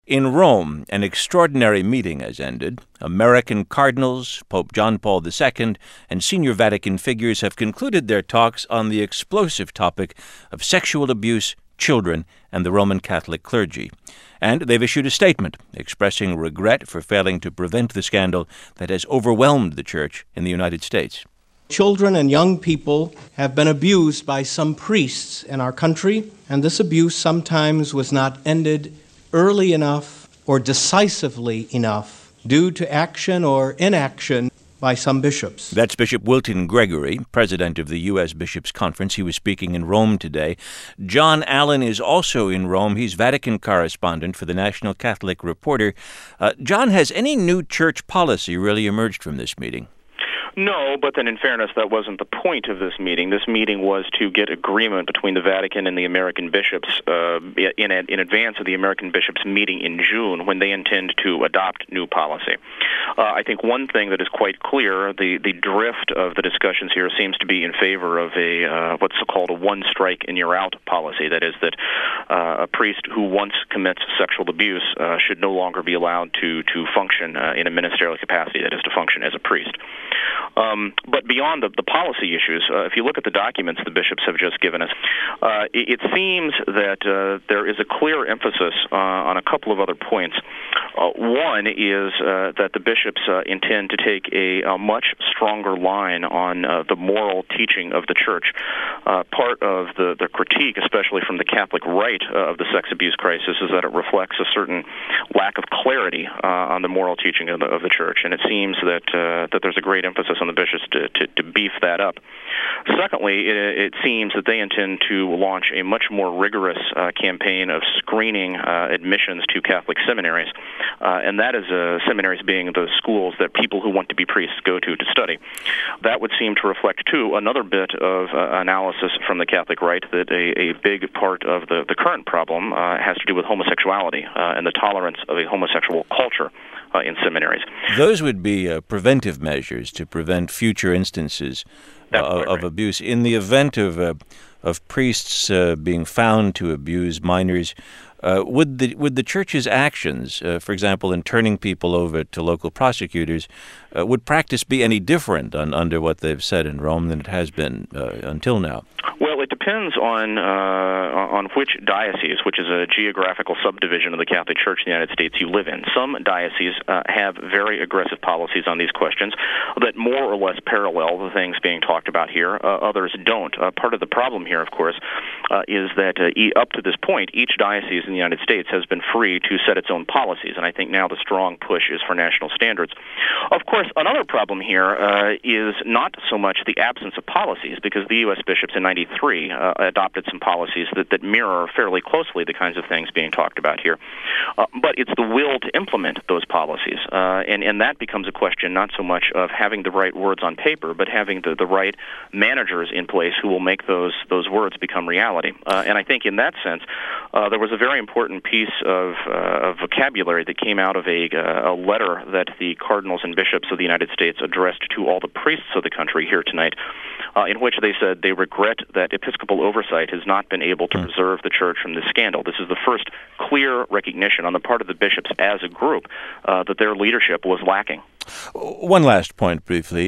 In Rome, an extraordinary meeting has ended. American cardinals, Pope John Paul II, and senior Vatican figures have concluded their talks on the explosive topic of sexual abuse, children, and the Roman Catholic clergy. And they've issued a statement expressing regret for failing to prevent the scandal that has overwhelmed the Church in the United States. Children and young people have been abused by some priests in our country, and this abuse sometimes was not ended early enough or decisively enough due to action or inaction by some bishops. That's Bishop Wilton Gregory, president of the U.S. Bishops' Conference. He was speaking in Rome today. John Allen is also in Rome. He's Vatican correspondent for the National Catholic Reporter. John, has any new church policy really emerged from this meeting? No, but then in fairness, that wasn't the point of this meeting. This meeting was to get agreement between the Vatican and the American bishops in advance of the American bishops meeting in June when they intend to adopt new policy. I think one thing that is quite clear, the drift of the discussions here seems to be in favor of a what's called a one-strike-and-you're-out policy. That is that a priest who once commits sexual abuse should no longer be allowed to function in a ministerial capacity, that is, to function as a priest. But beyond the policy issues, if you look at the documents the bishops have just given us, it seems that there is a clear emphasis on a couple of other points. One is that the bishops intend to take a much stronger line on the moral teaching of the Church. Part of the critique, especially from the Catholic right of the sex abuse crisis, is that it reflects a certain lack of clarity on the moral teaching of the Church, and it seems that there's a great emphasis on the bishops to beef that up. Secondly, it seems that they intend to launch a much more rigorous campaign of screening admissions to Catholic seminaries, and that is seminaries being the schools that people who want to be priests go to study. That would seem to reflect, too, another bit of analysis from the Catholic right that a big part of the current problem has to do with homosexuality and the tolerance of a homosexual culture in seminaries. Those would be preventive measures to prevent future instances of abuse. In the event of priests being found to abuse minors, would the Church's actions, for example, in turning people over to local prosecutors, would practice be any different under what they've said in Rome than it has been until now? Well, it depends on which diocese, which is a geographical subdivision of the Catholic Church in the United States, you live in. Some dioceses have very aggressive policies on these questions that more or less parallel the things being talked about here. Others don't. Part of the problem here, of course, is that up to this point, each diocese in the United States has been free to set its own policies, and I think now the strong push is for national standards. Of course, another problem here is not so much the absence of policies, because the U.S. bishops in 1993 adopted some policies that mirror fairly closely the kinds of things being talked about here. But it's the will to implement those policies, and that becomes a question not so much of having the right words on paper, but having the right managers in place who will make those words become reality. And I think in that sense, there was a very important piece of vocabulary that came out of a letter that the cardinals and bishops of the United States addressed to all the priests of the country here tonight, in which they said they regret that episcopal oversight has not been able to preserve the Church from this scandal. This is the first clear recognition on the part of the bishops as a group that their leadership was lacking. One last point, briefly.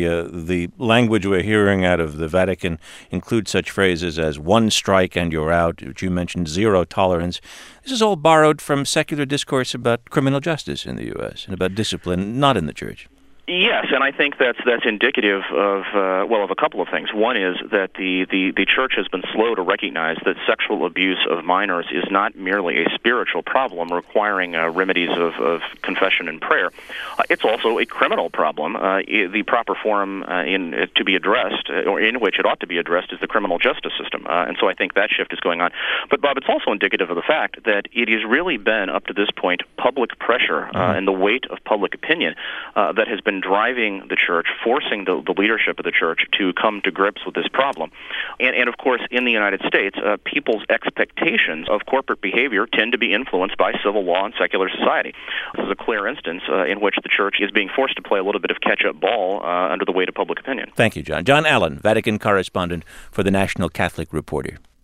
The language we're hearing out of the Vatican includes such phrases as one strike and you're out, which you mentioned, zero tolerance. This is all borrowed from secular discourse about criminal justice in the U.S. and about discipline, not in the Church. Yes, and I think that's indicative of a couple of things. One is that the Church has been slow to recognize that sexual abuse of minors is not merely a spiritual problem requiring remedies of confession and prayer. It's also a criminal problem. The proper forum to be addressed, or in which it ought to be addressed, is the criminal justice system. And so I think that shift is going on. But, Bob, it's also indicative of the fact that it has really been, up to this point, public pressure and the weight of public opinion that has been driving the Church, forcing the leadership of the Church to come to grips with this problem. And of course, in the United States, people's expectations of corporate behavior tend to be influenced by civil law and secular society. This is a clear instance in which the Church is being forced to play a little bit of catch-up ball under the weight of public opinion. Thank you, John. John Allen, Vatican correspondent for the National Catholic Reporter.